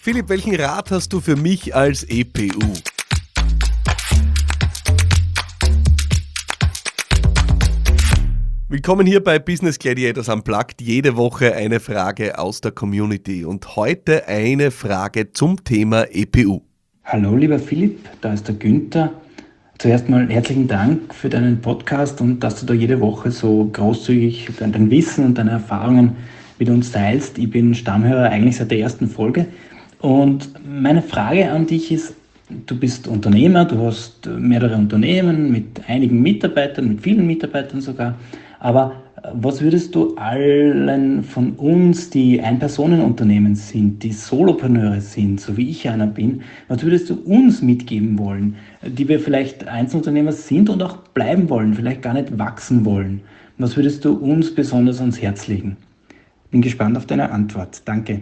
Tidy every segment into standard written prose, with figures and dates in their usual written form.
Philipp, welchen Rat hast du für mich als EPU? Willkommen hier bei Business Gladiators Unplugged. Jede Woche eine Frage aus der Community und heute eine Frage zum Thema EPU. Hallo lieber Philipp, da ist der Günther. Zuerst mal herzlichen Dank für deinen Podcast und dass du da jede Woche so großzügig dein Wissen und deine Erfahrungen mit uns teilst. Ich bin Stammhörer eigentlich seit der ersten Folge und meine Frage an dich ist, du bist Unternehmer, du hast mehrere Unternehmen mit einigen Mitarbeitern, mit vielen Mitarbeitern sogar, aber was würdest du allen von uns, die Ein-Personen-Unternehmen sind, die Solopreneure sind, so wie ich einer bin, was würdest du uns mitgeben wollen, die wir vielleicht Einzelunternehmer sind und auch bleiben wollen, vielleicht gar nicht wachsen wollen? Was würdest du uns besonders ans Herz legen? Bin gespannt auf deine Antwort. Danke.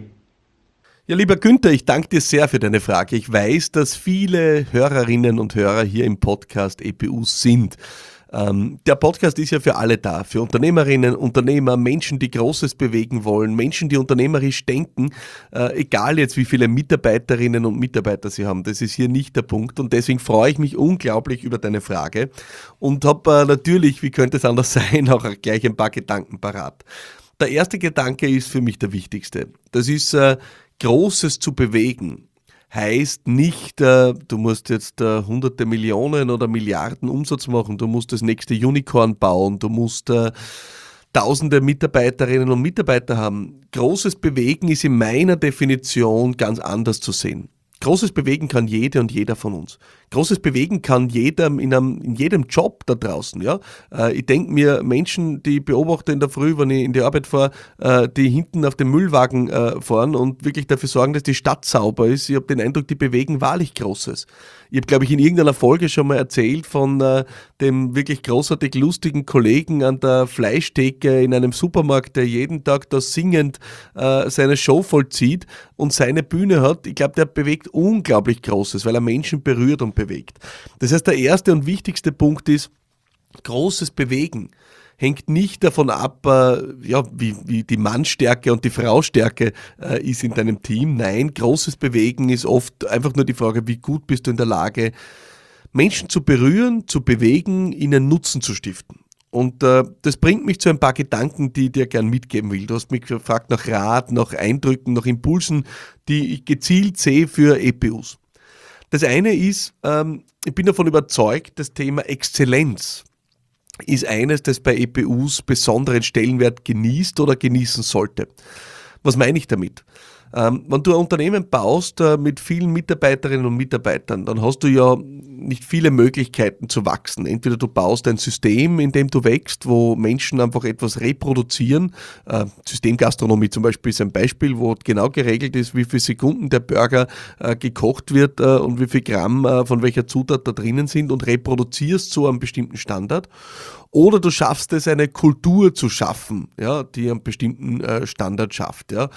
Ja, lieber Günther, ich danke dir sehr für deine Frage. Ich weiß, dass viele Hörerinnen und Hörer hier im Podcast EPUs sind. Der Podcast ist ja für alle da, für Unternehmerinnen, Unternehmer, Menschen, die Großes bewegen wollen, Menschen, die unternehmerisch denken, egal jetzt wie viele Mitarbeiterinnen und Mitarbeiter sie haben, das ist hier nicht der Punkt und deswegen freue ich mich unglaublich über deine Frage und habe natürlich, wie könnte es anders sein, auch gleich ein paar Gedanken parat. Der erste Gedanke ist für mich der wichtigste, das ist Großes zu bewegen. Heißt nicht, du musst jetzt hunderte Millionen oder Milliarden Umsatz machen, du musst das nächste Unicorn bauen, du musst tausende Mitarbeiterinnen und Mitarbeiter haben. Großes Bewegen ist in meiner Definition ganz anders zu sehen. Großes Bewegen kann jede und jeder von uns. Großes Bewegen kann jeder in jedem Job da draußen. Ja? Ich denke mir, Menschen, die ich beobachte in der Früh, wenn ich in die Arbeit fahre, die hinten auf dem Müllwagen fahren und wirklich dafür sorgen, dass die Stadt sauber ist. Ich habe den Eindruck, die bewegen wahrlich Großes. Ich habe, glaube ich, in irgendeiner Folge schon mal erzählt von dem wirklich großartig lustigen Kollegen an der Fleischtheke in einem Supermarkt, der jeden Tag da singend seine Show vollzieht und seine Bühne hat. Ich glaube, der bewegt unglaublich Großes, weil er Menschen berührt und bewegt. Das heißt, der erste und wichtigste Punkt ist, großes Bewegen hängt nicht davon ab, wie die Mannstärke und die Fraustärke ist in deinem Team. Nein, großes Bewegen ist oft einfach nur die Frage, wie gut bist du in der Lage, Menschen zu berühren, zu bewegen, ihnen Nutzen zu stiften. Und das bringt mich zu ein paar Gedanken, die ich dir gern mitgeben will. Du hast mich gefragt nach Rat, nach Eindrücken, nach Impulsen, die ich gezielt sehe für EPUs. Das eine ist, ich bin davon überzeugt, das Thema Exzellenz ist eines, das bei EPUs besonderen Stellenwert genießt oder genießen sollte. Was meine ich damit? Wenn du ein Unternehmen baust mit vielen Mitarbeiterinnen und Mitarbeitern, dann hast du ja nicht viele Möglichkeiten zu wachsen. Entweder du baust ein System, in dem du wächst, wo Menschen einfach etwas reproduzieren. Systemgastronomie zum Beispiel ist ein Beispiel, wo genau geregelt ist, wie viele Sekunden der Burger gekocht wird und wie viel Gramm von welcher Zutat da drinnen sind und reproduzierst so einen bestimmten Standard. Oder du schaffst es, eine Kultur zu schaffen, ja, die einen bestimmten Standard schafft. Ja.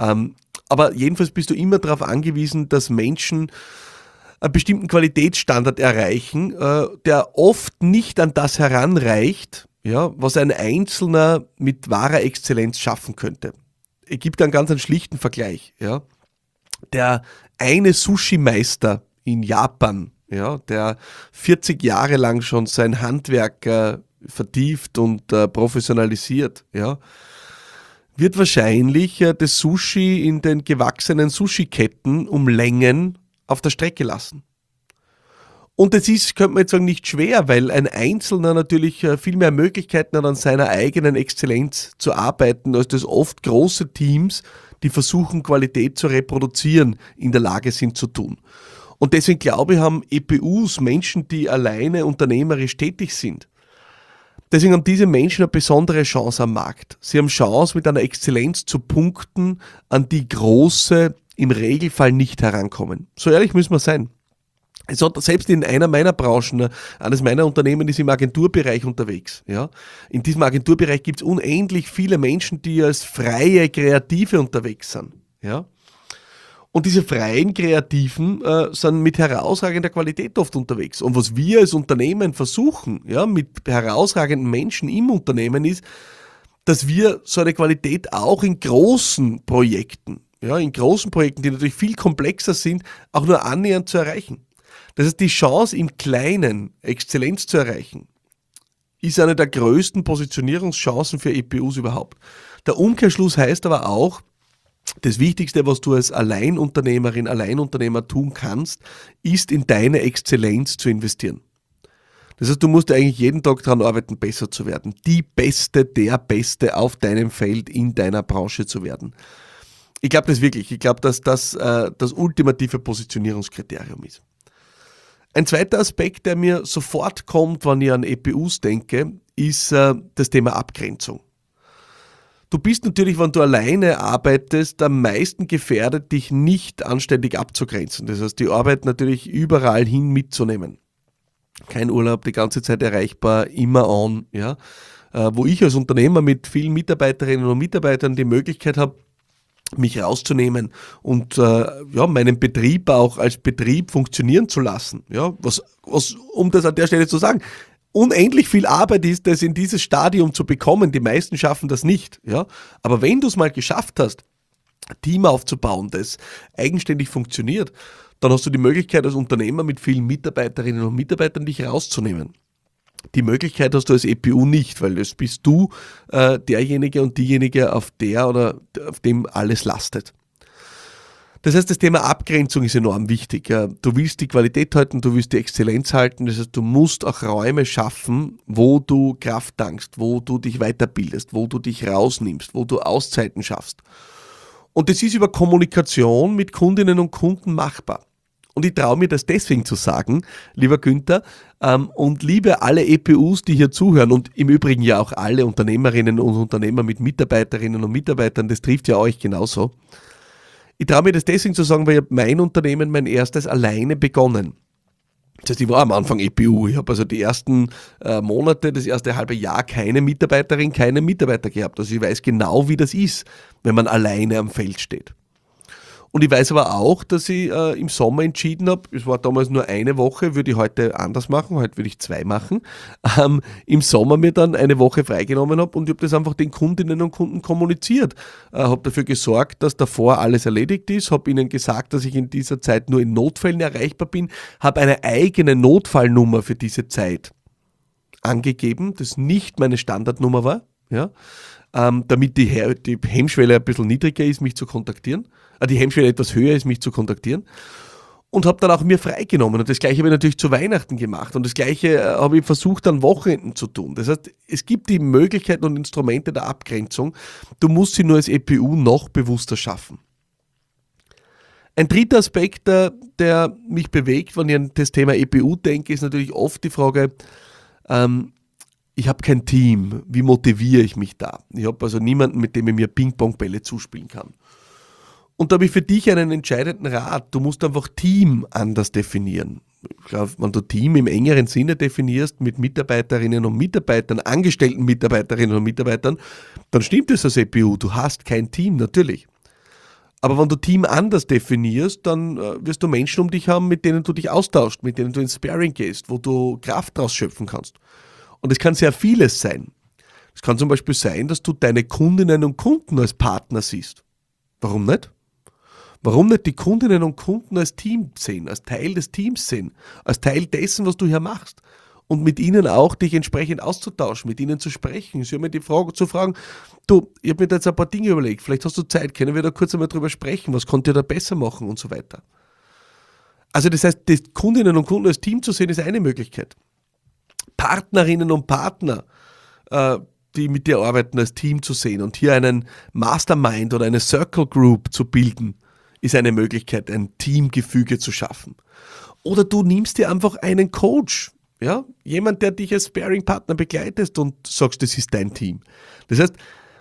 Aber jedenfalls bist du immer darauf angewiesen, dass Menschen einen bestimmten Qualitätsstandard erreichen, der oft nicht an das heranreicht, ja, was ein Einzelner mit wahrer Exzellenz schaffen könnte. Ich gebe da einen ganz schlichten Vergleich. Ja. Der eine Sushi-Meister in Japan, ja, der 40 Jahre lang schon sein Handwerk vertieft und professionalisiert, ja, wird wahrscheinlich das Sushi in den gewachsenen Sushi-Ketten um Längen auf der Strecke lassen. Und das ist, könnte man jetzt sagen, nicht schwer, weil ein Einzelner natürlich viel mehr Möglichkeiten hat, an seiner eigenen Exzellenz zu arbeiten, als das oft große Teams, die versuchen, Qualität zu reproduzieren, in der Lage sind zu tun. Und deswegen glaube ich, haben EPUs, Menschen, die alleine unternehmerisch tätig sind, deswegen haben diese Menschen eine besondere Chance am Markt. Sie haben Chance, mit einer Exzellenz zu punkten, an die Große im Regelfall nicht herankommen. So ehrlich müssen wir sein. Selbst in einer meiner Branchen, eines meiner Unternehmen ist im Agenturbereich unterwegs. Ja. In diesem Agenturbereich gibt es unendlich viele Menschen, die als freie Kreative unterwegs sind. Ja. Und diese freien Kreativen sind mit herausragender Qualität oft unterwegs. Und was wir als Unternehmen versuchen, ja, mit herausragenden Menschen im Unternehmen ist, dass wir so eine Qualität auch in großen Projekten, ja, in großen Projekten, die natürlich viel komplexer sind, auch nur annähernd zu erreichen. Das heißt, die Chance im Kleinen Exzellenz zu erreichen, ist eine der größten Positionierungschancen für EPUs überhaupt. Der Umkehrschluss heißt aber auch, das Wichtigste, was du als Alleinunternehmerin, Alleinunternehmer tun kannst, ist in deine Exzellenz zu investieren. Das heißt, du musst eigentlich jeden Tag daran arbeiten, besser zu werden. Die Beste, der Beste auf deinem Feld, in deiner Branche zu werden. Ich glaube das wirklich. Ich glaube, dass das das ultimative Positionierungskriterium ist. Ein zweiter Aspekt, der mir sofort kommt, wenn ich an EPUs denke, ist das Thema Abgrenzung. Du bist natürlich, wenn du alleine arbeitest, am meisten gefährdet, dich nicht anständig abzugrenzen. Das heißt, die Arbeit natürlich überall hin mitzunehmen. Kein Urlaub, die ganze Zeit erreichbar, immer on. Ja? Wo ich als Unternehmer mit vielen Mitarbeiterinnen und Mitarbeitern die Möglichkeit habe, mich rauszunehmen und meinen Betrieb auch als Betrieb funktionieren zu lassen. Ja? Was, um das an der Stelle zu sagen, unendlich viel Arbeit ist, das in dieses Stadium zu bekommen. Die meisten schaffen das nicht. Ja? Aber wenn du es mal geschafft hast, ein Team aufzubauen, das eigenständig funktioniert, dann hast du die Möglichkeit als Unternehmer mit vielen Mitarbeiterinnen und Mitarbeitern dich rauszunehmen. Die Möglichkeit hast du als EPU nicht, weil das bist du derjenige und diejenige, auf der oder auf dem alles lastet. Das heißt, das Thema Abgrenzung ist enorm wichtig. Du willst die Qualität halten, du willst die Exzellenz halten. Das heißt, du musst auch Räume schaffen, wo du Kraft tankst, wo du dich weiterbildest, wo du dich rausnimmst, wo du Auszeiten schaffst. Und das ist über Kommunikation mit Kundinnen und Kunden machbar. Und ich traue mir das deswegen zu sagen, lieber Günther, und liebe alle EPUs, die hier zuhören und im Übrigen ja auch alle Unternehmerinnen und Unternehmer mit Mitarbeiterinnen und Mitarbeitern, das trifft ja euch genauso. Ich traue mir das deswegen zu sagen, weil ich habe mein Unternehmen, mein erstes, alleine begonnen. Das heißt, ich war am Anfang EPU. Ich habe also die ersten Monate, das erste halbe Jahr keine Mitarbeiterin, keinen Mitarbeiter gehabt. Also ich weiß genau, wie das ist, wenn man alleine am Feld steht. Und ich weiß aber auch, dass ich im Sommer entschieden habe, es war damals nur eine Woche, würde ich heute anders machen, heute würde ich 2 machen, im Sommer mir dann eine Woche freigenommen habe und ich habe das einfach den Kundinnen und Kunden kommuniziert. Habe dafür gesorgt, dass davor alles erledigt ist, habe ihnen gesagt, dass ich in dieser Zeit nur in Notfällen erreichbar bin, habe eine eigene Notfallnummer für diese Zeit angegeben, das nicht meine Standardnummer war, ja, damit die Hemmschwelle ein bisschen niedriger ist, mich zu kontaktieren. Die Hemmschwelle etwas höher ist, mich zu kontaktieren. Und habe dann auch mir freigenommen. Und das Gleiche habe ich natürlich zu Weihnachten gemacht. Und das Gleiche habe ich versucht, an Wochenenden zu tun. Das heißt, es gibt die Möglichkeiten und Instrumente der Abgrenzung. Du musst sie nur als EPU noch bewusster schaffen. Ein dritter Aspekt, der mich bewegt, wenn ich an das Thema EPU denke, ist natürlich oft die Frage, ich habe kein Team. Wie motiviere ich mich da? Ich habe also niemanden, mit dem ich mir Ping-Pong-Bälle zuspielen kann. Und da habe ich für dich einen entscheidenden Rat. Du musst einfach Team anders definieren. Ich glaube, wenn du Team im engeren Sinne definierst mit Mitarbeiterinnen und Mitarbeitern, angestellten Mitarbeiterinnen und Mitarbeitern, dann stimmt es als EPU. Du hast kein Team, natürlich. Aber wenn du Team anders definierst, dann wirst du Menschen um dich haben, mit denen du dich austauschst, mit denen du ins Sparring gehst, wo du Kraft draus schöpfen kannst. Und es kann sehr vieles sein. Es kann zum Beispiel sein, dass du deine Kundinnen und Kunden als Partner siehst. Warum nicht? Warum nicht die Kundinnen und Kunden als Team sehen, als Teil des Teams sehen, als Teil dessen, was du hier machst? Und mit ihnen auch dich entsprechend auszutauschen, mit ihnen zu sprechen. Sie haben mir die Frage zu fragen, du, ich habe mir da jetzt ein paar Dinge überlegt, vielleicht hast du Zeit, können wir da kurz einmal drüber sprechen, was könnt ihr da besser machen und so weiter. Also das heißt, die Kundinnen und Kunden als Team zu sehen, ist eine Möglichkeit. Partnerinnen und Partner, die mit dir arbeiten, als Team zu sehen und hier einen Mastermind oder eine Circle Group zu bilden, ist eine Möglichkeit, ein Teamgefüge zu schaffen. Oder du nimmst dir einfach einen Coach, ja, jemand, der dich als Sparring-Partner begleitet und sagst, das ist dein Team. Das heißt,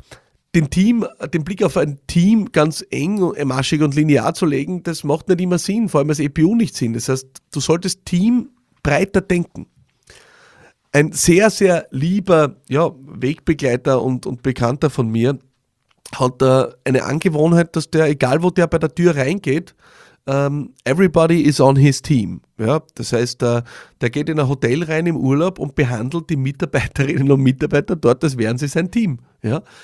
den Blick auf ein Team ganz eng, maschig und linear zu legen, das macht nicht immer Sinn, vor allem als EPU nicht Sinn. Das heißt, du solltest Team breiter denken. Ein sehr, sehr lieber Wegbegleiter und Bekannter von mir hat eine Angewohnheit, dass der, egal wo der bei der Tür reingeht, everybody is on his team. Ja, das heißt, der geht in ein Hotel rein im Urlaub und behandelt die Mitarbeiterinnen und Mitarbeiter dort, als wären sie sein Team. Ja.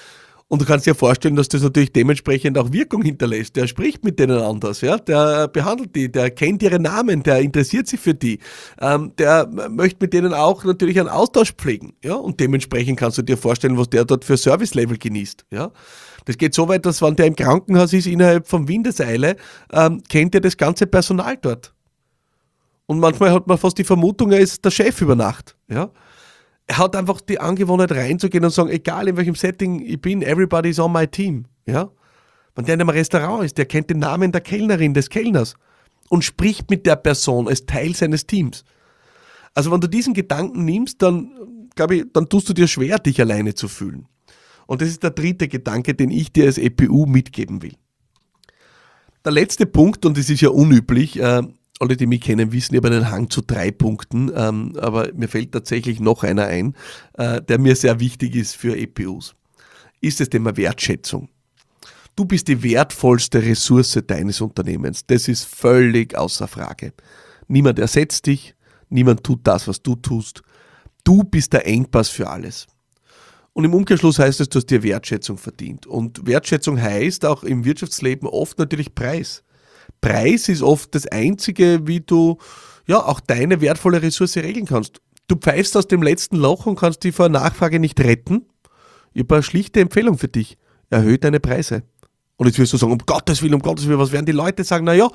Und du kannst dir vorstellen, dass das natürlich dementsprechend auch Wirkung hinterlässt. Der spricht mit denen anders, ja? Der behandelt die, der kennt ihre Namen, der interessiert sich für die, der möchte mit denen auch natürlich einen Austausch pflegen. Ja? Und dementsprechend kannst du dir vorstellen, was der dort für Service-Level genießt. Ja? Das geht so weit, dass wenn der im Krankenhaus ist, innerhalb von Windeseile, kennt er das ganze Personal dort. Und manchmal hat man fast die Vermutung, er ist der Chef über Nacht. Ja? Er hat einfach die Angewohnheit reinzugehen und sagen, egal in welchem Setting ich bin, everybody is on my team. Ja? Wenn der in einem Restaurant ist, der kennt den Namen der Kellnerin, des Kellners und spricht mit der Person als Teil seines Teams. Also wenn du diesen Gedanken nimmst, dann, glaube ich, dann tust du dir schwer, dich alleine zu fühlen. Und das ist der dritte Gedanke, den ich dir als EPU mitgeben will. Der letzte Punkt, und das ist ja unüblich, alle, die mich kennen, wissen, ich habe einen Hang zu 3 Punkten, aber mir fällt tatsächlich noch einer ein, der mir sehr wichtig ist für EPUs. Ist das Thema Wertschätzung. Du bist die wertvollste Ressource deines Unternehmens. Das ist völlig außer Frage. Niemand ersetzt dich, niemand tut das, was du tust. Du bist der Engpass für alles. Und im Umkehrschluss heißt es, du hast dir Wertschätzung verdient. Und Wertschätzung heißt auch im Wirtschaftsleben oft natürlich Preis. Preis ist oft das Einzige, wie du ja auch deine wertvolle Ressource regeln kannst. Du pfeifst aus dem letzten Loch und kannst die vor Nachfrage nicht retten. Ich habe eine schlichte Empfehlung für dich. Erhöhe deine Preise. Und jetzt wirst du sagen, um Gottes Willen, was werden die Leute sagen? Naja,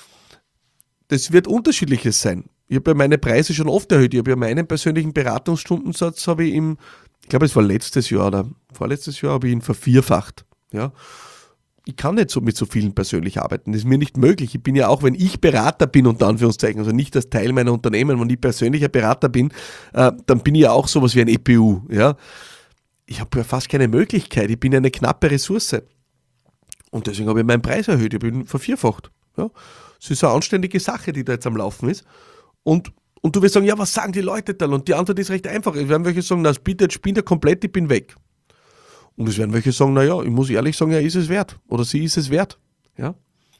das wird unterschiedliches sein. Ich habe ja meine Preise schon oft erhöht. Ich habe ja meinen persönlichen Beratungsstundensatz, ich glaube es war letztes Jahr oder vorletztes Jahr, habe ich ihn vervierfacht. Ja. Ich kann nicht so mit so vielen persönlich arbeiten. Das ist mir nicht möglich. Ich bin ja auch, wenn ich Berater bin, unter Anführungszeichen, also nicht als Teil meiner Unternehmen, wenn ich persönlicher Berater bin, dann bin ich ja auch sowas wie ein EPU. Ja? Ich habe ja fast keine Möglichkeit. Ich bin ja eine knappe Ressource. Und deswegen habe ich meinen Preis erhöht. Ich bin vervierfacht. Ja? Das ist eine anständige Sache, die da jetzt am Laufen ist. Und du wirst sagen, ja, was sagen die Leute dann? Und die Antwort ist recht einfach. Es werden welche sagen, na, bitte, jetzt spinnt er komplett, ich bin weg. Und es werden welche sagen, naja, ich muss ehrlich sagen, er ist es wert. Oder sie ist es wert. Ja?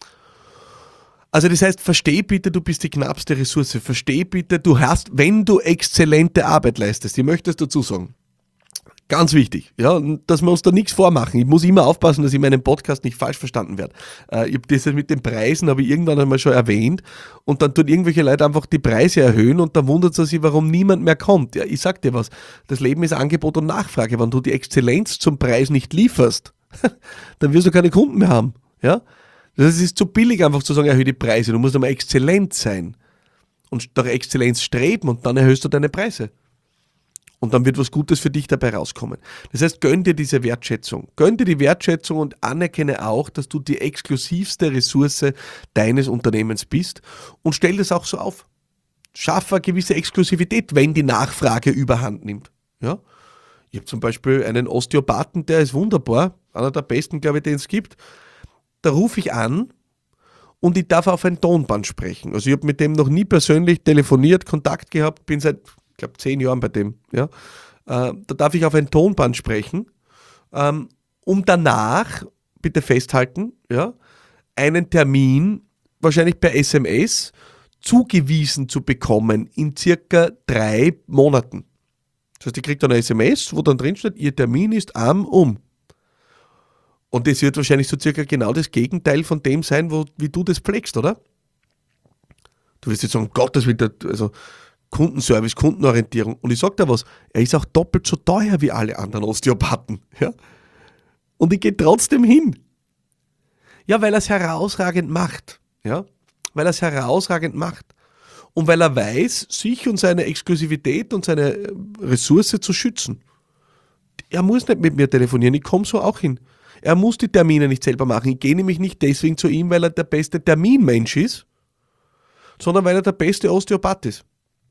Also das heißt, versteh bitte, du bist die knappste Ressource. Versteh bitte, du hast, wenn du exzellente Arbeit leistest, ich möchte es dazu sagen, ganz wichtig, ja, dass wir uns da nichts vormachen. Ich muss immer aufpassen, dass ich meinen Podcast nicht falsch verstanden werde. Ich habe das mit den Preisen, habe ich irgendwann einmal schon erwähnt, und dann tun irgendwelche Leute einfach die Preise erhöhen und dann wundert es sich, warum niemand mehr kommt. Ja, ich sag dir was, das Leben ist Angebot und Nachfrage. Wenn du die Exzellenz zum Preis nicht lieferst, dann wirst du keine Kunden mehr haben. Ja? Das ist zu billig, einfach zu sagen, erhöhe die Preise. Du musst einmal exzellent sein und nach Exzellenz streben und dann erhöhst du deine Preise. Und dann wird was Gutes für dich dabei rauskommen. Das heißt, gönn dir diese Wertschätzung. Gönn dir die Wertschätzung und anerkenne auch, dass du die exklusivste Ressource deines Unternehmens bist und stell das auch so auf. Schaffe eine gewisse Exklusivität, wenn die Nachfrage überhand nimmt. Ja? Ich habe zum Beispiel einen Osteopathen, der ist wunderbar, einer der besten, glaube ich, den es gibt. Da rufe ich an und ich darf auf ein Tonband sprechen. Also ich habe mit dem noch nie persönlich telefoniert, Kontakt gehabt, bin seit, ich glaube, 10 Jahren bei dem. Ja. Da darf ich auf ein Tonband sprechen, um danach, bitte festhalten, ja, einen Termin, wahrscheinlich per SMS, zugewiesen zu bekommen in circa 3 Monaten. Das heißt, ich kriege dann eine SMS, wo dann drin steht, Ihr Termin ist um. Und das wird wahrscheinlich so circa genau das Gegenteil von dem sein, wie du das pflegst, oder? Du wirst jetzt sagen, Gottes Willen, also Kundenservice, Kundenorientierung. Und ich sage dir was, er ist auch doppelt so teuer wie alle anderen Osteopathen. Ja? Und ich gehe trotzdem hin. Ja, weil er es herausragend macht. Ja? Weil er es herausragend macht. Und weil er weiß, sich und seine Exklusivität und seine Ressource zu schützen. Er muss nicht mit mir telefonieren, ich komme so auch hin. Er muss die Termine nicht selber machen. Ich gehe nämlich nicht deswegen zu ihm, weil er der beste Terminmensch ist, sondern weil er der beste Osteopath ist.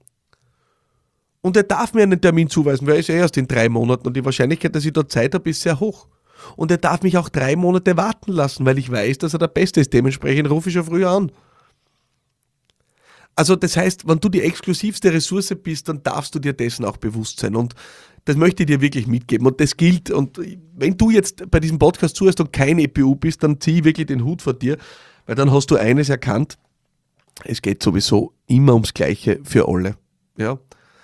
Und er darf mir einen Termin zuweisen, weil er ist erst in 3 Monaten und die Wahrscheinlichkeit, dass ich dort Zeit habe, ist sehr hoch. Und er darf mich auch 3 Monate warten lassen, weil ich weiß, dass er der Beste ist. Dementsprechend rufe ich schon früher an. Also das heißt, wenn du die exklusivste Ressource bist, dann darfst du dir dessen auch bewusst sein. Und das möchte ich dir wirklich mitgeben. Und das gilt, und wenn du jetzt bei diesem Podcast zuhörst und kein EPU bist, dann zieh wirklich den Hut vor dir, weil dann hast du eines erkannt, es geht sowieso immer ums Gleiche für alle. Ja?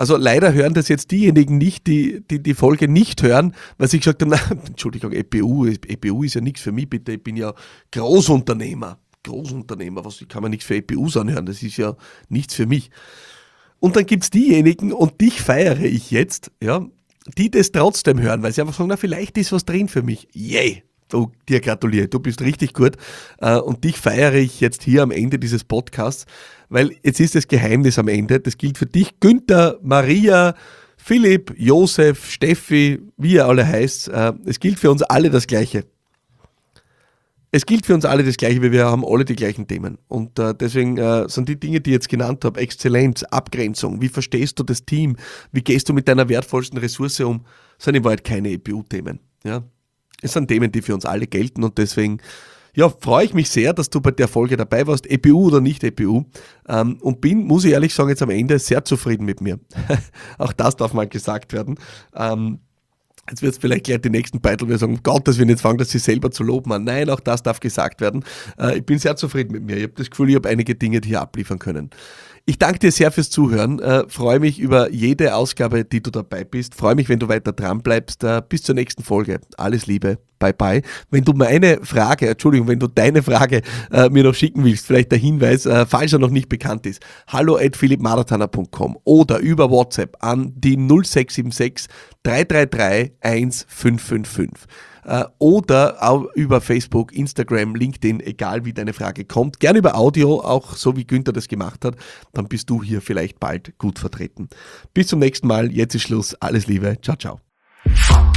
Also leider hören das jetzt diejenigen nicht, die Folge nicht hören, weil sie gesagt haben, nein, Entschuldigung, EPU ist ja nichts für mich, bitte, ich bin ja Großunternehmer, ich kann mir nichts für EPUs anhören, das ist ja nichts für mich. Und dann gibt's diejenigen, und dich feiere ich jetzt, ja, die das trotzdem hören, weil sie einfach sagen, na, vielleicht ist was drin für mich. Yay! Oh, dir gratuliere, du bist richtig gut. Und dich feiere ich jetzt hier am Ende dieses Podcasts, weil jetzt ist das Geheimnis am Ende. Das gilt für dich, Günther, Maria, Philipp, Josef, Steffi, wie ihr alle heißt. Es gilt für uns alle das Gleiche. Es gilt für uns alle das Gleiche, weil wir haben alle die gleichen Themen. Und deswegen sind die Dinge, die ich jetzt genannt habe, Exzellenz, Abgrenzung, wie verstehst du das Team, wie gehst du mit deiner wertvollsten Ressource um, sind in Wahrheit keine EPU-Themen. Ja? Es sind Themen, die für uns alle gelten, und deswegen freue ich mich sehr, dass du bei der Folge dabei warst, EPU oder nicht EPU, und bin, muss ich ehrlich sagen, jetzt am Ende sehr zufrieden mit mir. Auch das darf mal gesagt werden. Jetzt wird es vielleicht gleich die nächsten Beitel, wir sagen, um Gottes Willen, jetzt fangen das sich selber zu loben an. Nein, auch das darf gesagt werden. Ich bin sehr zufrieden mit mir. Ich habe das Gefühl, ich habe einige Dinge hier abliefern können. Ich danke dir sehr fürs Zuhören, freue mich über jede Ausgabe, die du dabei bist, freue mich, wenn du weiter dran bleibst. Bis zur nächsten Folge. Alles Liebe, bye bye. Wenn du deine Frage mir noch schicken willst, vielleicht der Hinweis, falls er noch nicht bekannt ist, hallo@philippmarathoner.com oder über WhatsApp an die 0676 333 1555. Oder auch über Facebook, Instagram, LinkedIn, egal wie deine Frage kommt. Gerne über Audio, auch so wie Günther das gemacht hat. Dann bist du hier vielleicht bald gut vertreten. Bis zum nächsten Mal. Jetzt ist Schluss. Alles Liebe. Ciao, ciao.